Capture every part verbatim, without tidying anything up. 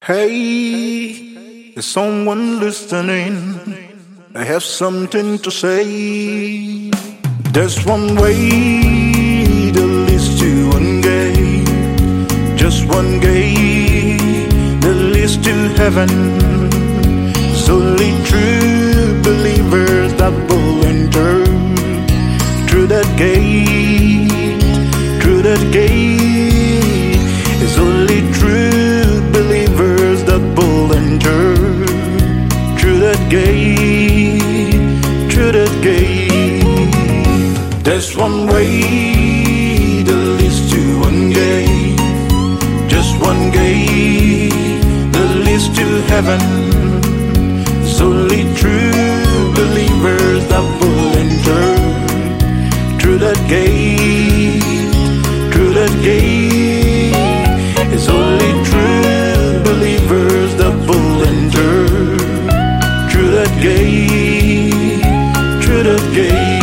Hey, is someone listening? I have something to say. There's one way that leads to one gate, just one gate that leads to heaven. It's only true believers that will enter through that gate, through that gate. It's only true believers that will enter through that gate, through that gate. There's one way that leads to one gate, just one gate that leads to heaven. It's only true believers that will enter through that gate, through that gate. It's only true believers that will enter through that gate, through that gate.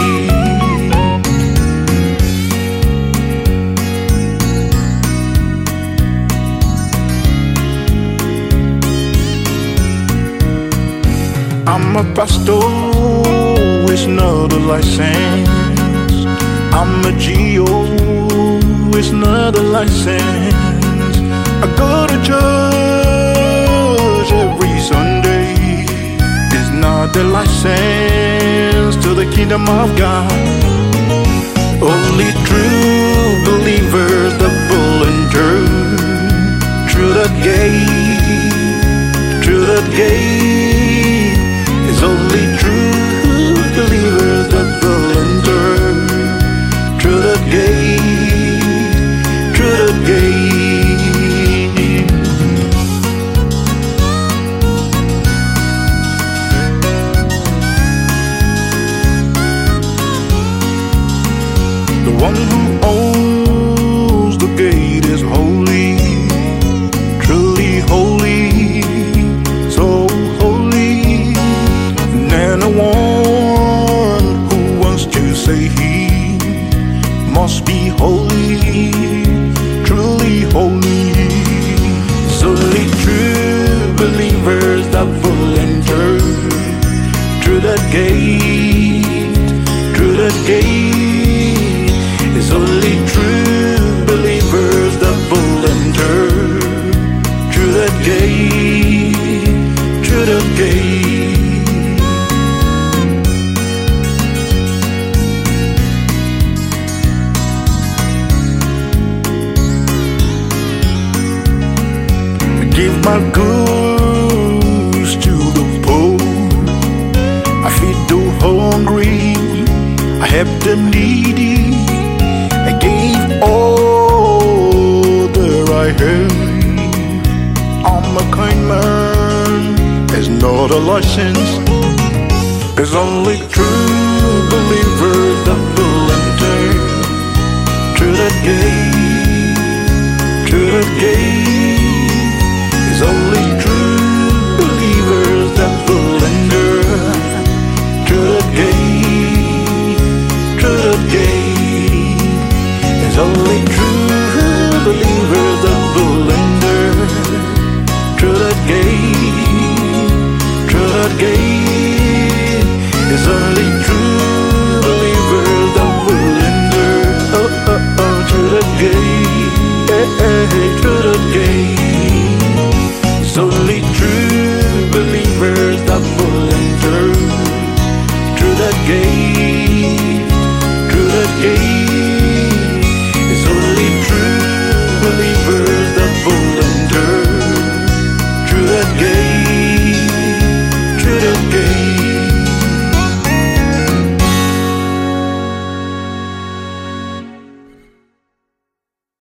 I'm a pastor, it's not a license. I'm a G O, it's not a license. I go to church every Sunday, it's not a license to the kingdom of God. Only true believers that will enter through that gate, through that gate. It's only true believers that will enter through that gate, through that gate. The one who owns the gate is holy, truly holy, so holy. And the one who wants to say he must be holy, truly holy. It's only true believers that will enter through that gate, through that gate. It's only true believers that will enter through that gate, through that gate. Give my goods to the poor, I feed the hungry, I help the needy. I gave all that I had. I'm a kind man, it's not a license. It's only true believers that will enter through that gate.